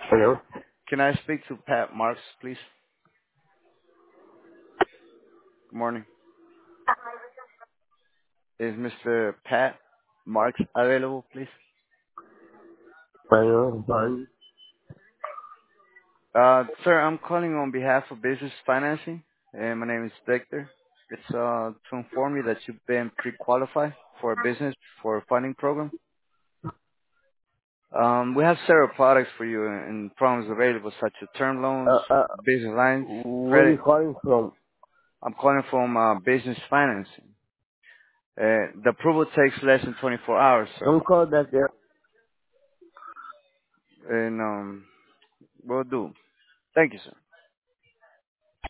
Hello. Can I speak to Pat Marks, please? Good morning. Is Mr. Pat Marks available, please? Hello. Fine. Sir, I'm calling on behalf of Business Financing, and my name is Victor. It's to inform you that you've been pre-qualified for a business for a funding program. We have several products for you and programs available, such as term loans, business lines, Where are you credit. calling from? I'm calling from Business Financing. The approval takes less than 24 hours, sir. Don't call back there. And will do. Thank you, sir.